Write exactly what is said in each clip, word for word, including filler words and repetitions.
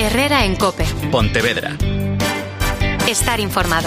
Herrera en COPE. Pontevedra. Estar informado.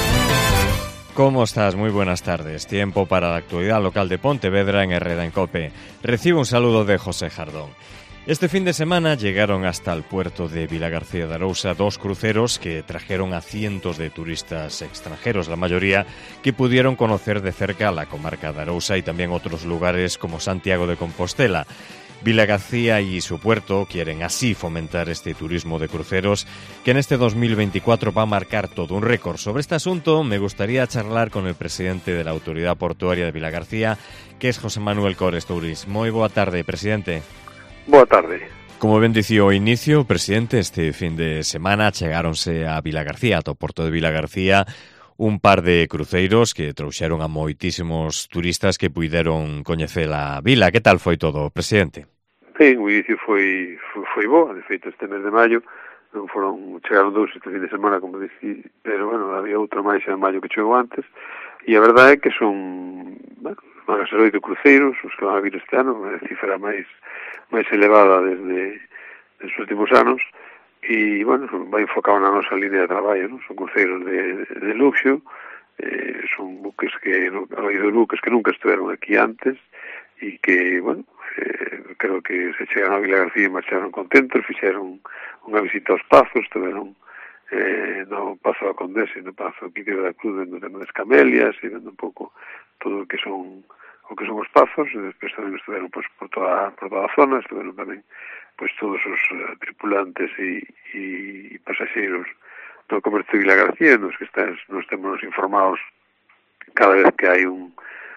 ¿Cómo estás? Muy buenas tardes. Tiempo para la actualidad local de Pontevedra en Herrera en COPE. Recibo un saludo de José Jardón. Este fin de semana llegaron hasta el puerto de Vilagarcía de Arousa dos cruceros que trajeron a cientos de turistas extranjeros, la mayoría que pudieron conocer de cerca la comarca de Arousa y también otros lugares como Santiago de Compostela. Vilagarcía y su puerto quieren así fomentar este turismo de cruceros que en este dos mil veinticuatro va a marcar todo un récord. Sobre este asunto me gustaría charlar con el presidente de la Autoridad Portuaria de Vilagarcía, que es José Manuel Cores Tourís. Moi boa tarde, presidente. Boa tarde. Como ben dicía ao inicio, presidente, este fin de semana chegáronse a Vilagarcía, ao porto de Vilagarcía, un par de cruceiros que trouxeron a moitísimos turistas que puideron coñecer a vila. Que tal foi todo, presidente? Sí, o inicio foi, foi, foi boa, de feito este mes de maio non foron, chegaron dous este fin de semana, como dixi, pero bueno, había outro máis en maio que chegou antes, e a verdade é que son, bueno, van a ser oito cruceiros, os que van a vir este ano, a cifra máis máis elevada desde os últimos anos, e, bueno, vai enfocado na nosa línea de traballo, ¿no? Son cruceiros de, de luxo, eh, son buques que, ha habido buques que nunca estiveron aquí antes, e que, bueno, eh, creo que se chegaron a Vilagarcía e marcharon contentos, fixeron unha visita aos pazos, estiveron eh, no Pazo da Condesa e no Pazo Quique da Cruz, no tema das camelias, e vendo un pouco todo o que son o que son os pazos, e despois tamén estiveron pues, por, toda, por toda a zona, estiveron tamén pues, todos os uh, tripulantes e, e pasaxeiros do comercio de Vilagarcía, nos que estás, nos temos informados cada vez que hai un,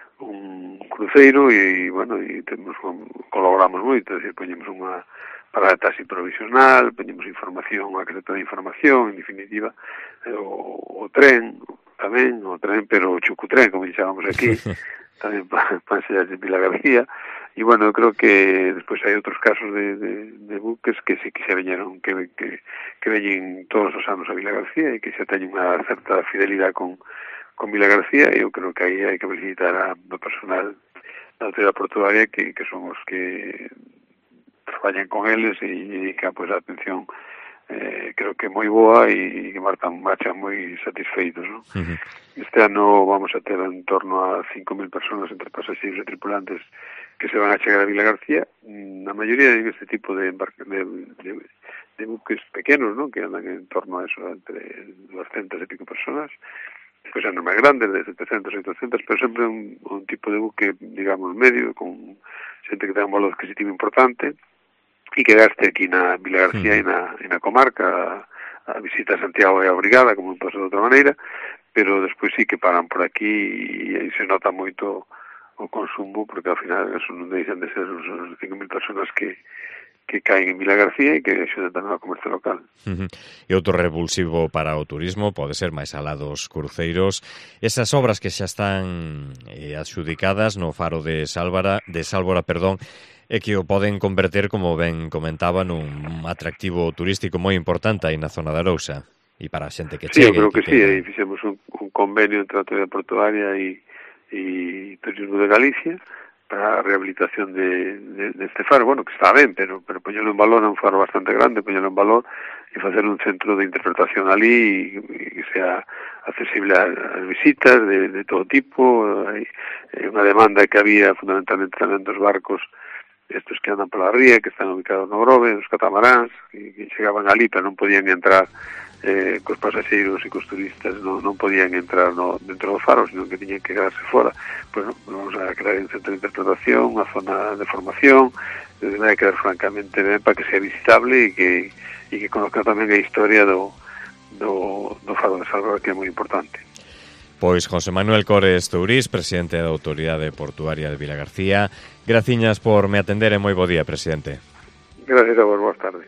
un cruceiro e, bueno, e temos, colaboramos moito, e poñemos unha parada de taxi provisional, poñemos información, a caseta de información, en definitiva, o, o tren, tamén, o tren, pero o chucutren, como chamamos aquí, tamén para pa enseñar de Vilagarcía, e bueno, eu creo que despois hai outros casos de, de, de buques que sí que se veñeron, que, que, que veñen todos os anos a Vilagarcía e que xa teñen unha certa fidelidade con, con Vilagarcía, e eu creo que aí hai que felicitar a, do personal da Autoridad Portuaria que, que son os que traballan con eles e dedican pues, a atención eh, creo que moi boa e que marchan, marchan moi satisfeitos, ¿no? Uh-huh. Este ano vamos a ter en torno a cinco mil personas entre pasaxeiros e tripulantes que se van a chegar a Vilagarcía, na maioría de este tipo de, de, de, de buques pequenos, ¿no? Que andan en torno a eso, entre doscientas e pico personas, pues anos máis grandes, de setecientos e oitocentos, pero sempre un, un tipo de buque, digamos, medio, con xente que ten un valor adquisitivo importante, e que gaste aquí na Vilagarcía sí. e, na, e na comarca, a, a visita a Santiago é obrigada, como non pasa de outra maneira, pero despois sí que paran por aquí e aí se nota moito o consumo, porque ao final eso non deixan de ser os cinco mil personas que que caen en Vilagarcía e que axudan tamén ao comercio local. Uh-huh. E outro revulsivo para o turismo pode ser máis alá dos cruceiros. Esas obras que xa están eh, adxudicadas no faro de Sálvora, de Sálvora, perdón, e que o poden converter, como ben comentaba, nun atractivo turístico moi importante aí na zona de Arousa. E para a xente que chegue. Sí, eu creo que, que sí, que... aí fixemos un, un convenio entre a Autoridade Portuaria e, e Turismo de Galicia para a rehabilitación de, de, de este faro, bueno, que está ben, pero, pero poñelo en valor é un faro bastante grande, poñelo en valor e facer un centro de interpretación ali e, e que sea accesible a, a visitas de, de todo tipo. Hai unha demanda que había fundamentalmente tamén dos barcos estos que andan pola ría, que están ubicados no Grove, os catamaráns, que, que chegaban ali, pero non podían entrar eh, cos pasaxeiros e cos turistas, non, non podían entrar no, dentro do faro, sino que tiñan que quedarse fora. Pois non, vamos a crear un centro de interpretación, unha zona de formación, de maneira que quedar francamente ben para que sea visitable e que, e que conozca tamén a historia do, do, do faro de Salvador, que é moi importante. Pois José Manuel Cores Tourís, presidente da Autoridade Portuaria de Vilagarcía, graciñas por me atender e moi bo día, presidente. Gracias a vos, boas tardes.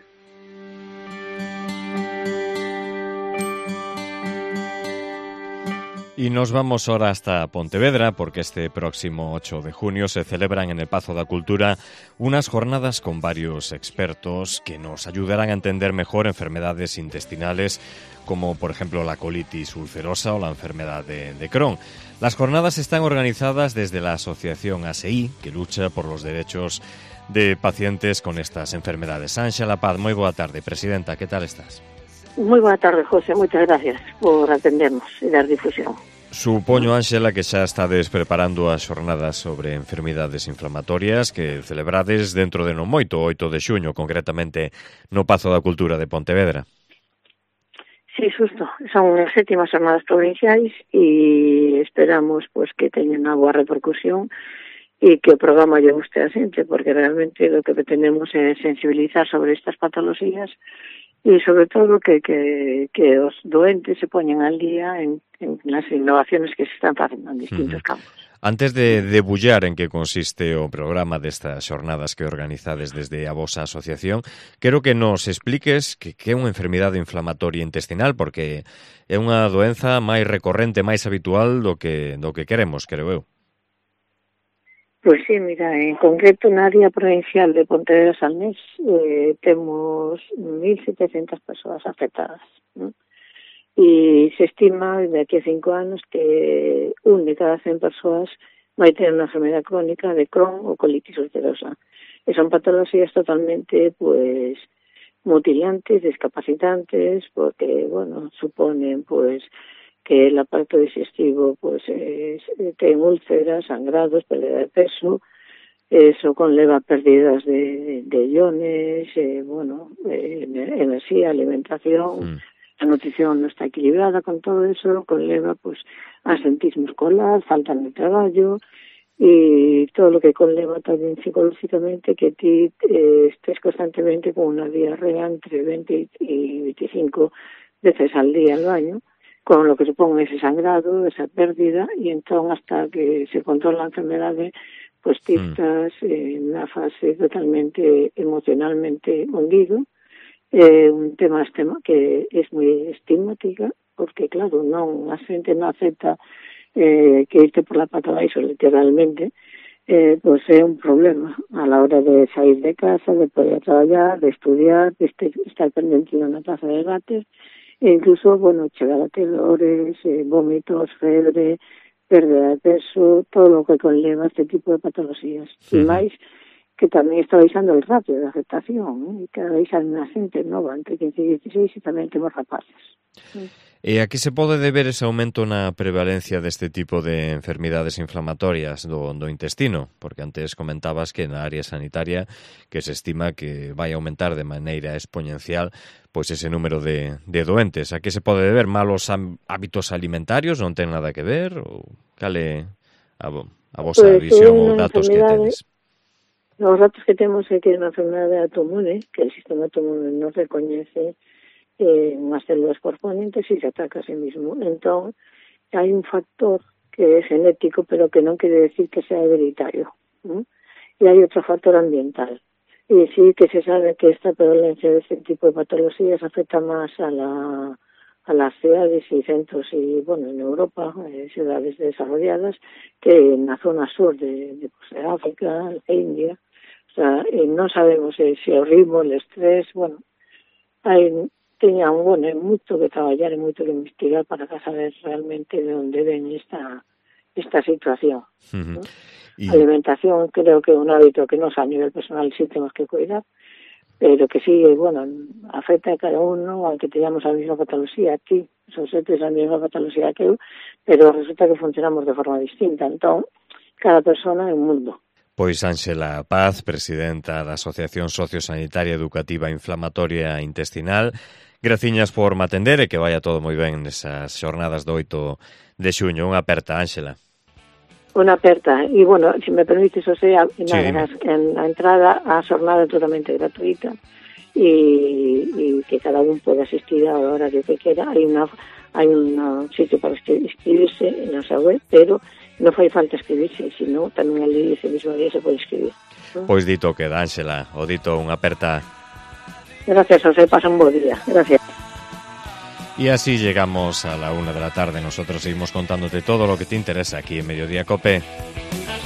Y nos vamos ahora hasta Pontevedra, porque este próximo ocho de junio se celebran en el Pazo da Cultura unas jornadas con varios expertos que nos ayudarán a entender mejor enfermedades intestinales, como por ejemplo la colitis ulcerosa o la enfermedad de, de Crohn. Las jornadas están organizadas desde la asociación A S E I, que lucha por los derechos de pacientes con estas enfermedades. Ángela Paz, moi boa tarde. Presidenta, que tal estás? Moi boa tarde, José. Moitas gracias por atendernos e dar difusión. Supoño, Ángela, que xa estades preparando as xornadas sobre enfermidades inflamatorias que celebrades dentro de non moito, oito de xuño, concretamente no Pazo da Cultura de Pontevedra. Sí, justo. Son as sétimas xornadas provinciais e esperamos pues, que teñan unha boa repercusión e que o programa lle guste a xente, porque realmente o que pretendemos é sensibilizar sobre estas patologías e sobre todo que, que, que os doentes se poñen al día en, en las innovaciones que se están facendo en distintos uh-huh. campos. Antes de debullar en que consiste o programa destas xornadas que organizades desde a vosa asociación, quero que nos expliques que, que é unha enfermidade inflamatoria intestinal, porque é unha doenza máis recorrente, máis habitual do que, do que queremos, creo eu. Pois sí, mira, en concreto na área provincial de Pontevedra Salnés eh, temos mil setecentas persoas afectadas, ¿no? E se estima de aquí a cinco anos que un de cada cen persoas vai ter unha enfermedade crónica de Crohn ou colitis ulcerosa. E son patologías totalmente, pues, mutilantes, discapacitantes, porque, bueno, suponen, pues, que el aparato digestivo pues es, ten úlceras, sangrados, pérdida de peso, eso conlleva pérdidas de, de iones, eh, bueno, eh, enerxía, alimentación, mm. a nutrición non está equilibrada, con todo eso conlleva pues asentismo escolar, falta de traballo e todo lo que conlleva tamén psicológicamente que ti eh, estés constantemente con unha diarrea entre veinte e veinticinco veces al día al baño, con lo que supón ese sangrado, esa pérdida, e entón hasta que se controla a enfermedade, pues ti estás en unha fase totalmente emocionalmente hundido. É eh, un tema que é moi estigmática, porque claro, non, a xente non acepta eh, que irte por la pata baixo, literalmente, eh, pues é un problema a la hora de sair de casa, de poder traballar, de estudiar, de estar pendente na plaza de debates, e incluso, bueno, chegar a ter dolores, eh, vómitos, febre, pérdida de peso, todo lo que conlleva este tipo de patologías. Sí. E máis, que tamén está baixando el ratio de aceptación, eh? Cada vez hai unha xente nova, entre quince e dieciséis, e tamén temos rapaces. Sí. E a que se pode deber ese aumento na prevalencia deste tipo de enfermidades inflamatorias do, do intestino? Porque antes comentabas que na área sanitaria que se estima que vai aumentar de maneira exponencial pois ese número de, de doentes. A que se pode deber? Malos hábitos alimentarios? Non ten nada que ver? Ou cal é a, a vosa pues, visión ou datos que tedes? Os datos que temos é que é unha enfermedade autoinmune, que el sistema autoinmune non recoñece eh, unhas células corponentes e se ataca a sí mismo. Entón, hai un factor que é genético, pero que non quere decir que sea hereditario, ¿no? E hai outro factor ambiental. E sí que se sabe que esta prevalencia de este tipo de patologías afecta máis a la a las ciudades y centros y, bueno, en Europa, eh, ciudades desarrolladas, que en la zona sur de, de, pues, de África, de India. O sea, eh, non sabemos eh, se o ritmo, el estrés, bueno, hai, teña un, bueno, moito que traballar e moito que investigar para saber realmente de onde ven esta esta situación. Uh-huh. ¿No? Y... A alimentación creo que é un hábito que nos a nivel personal sí temos que cuidar, pero que sí, bueno, afecta a cada uno, aunque tengamos a mesma patología. Aquí, son xentes a mesma patología que eu, pero resulta que funcionamos de forma distinta. Entón, cada persona é un mundo. Pois Ángela Paz, presidenta da Asociación Sociosanitaria Educativa Inflamatoria Intestinal, graciñas por me atender e que vaya todo moi ben nesas xornadas do oito de xuño. Unha aperta, Ángela. Unha aperta. E, bueno, se me permites, o sea, en, sí, en, en a entrada a xornada é totalmente gratuita e, e que cada un pode asistir a horario que quera. Hai unha hai un sitio para inscribirse en a nosa web, pero non fai falta escribirse, senón tamén ali ese mismo día se pode escribir. ¿No? Pois dito queda, Ángela, o dito unha aperta. Gracias, José, pasa un bo día. Gracias. Y así llegamos a la una de la tarde. Nosotros seguimos contándote todo lo que te interesa aquí en Mediodía Cope.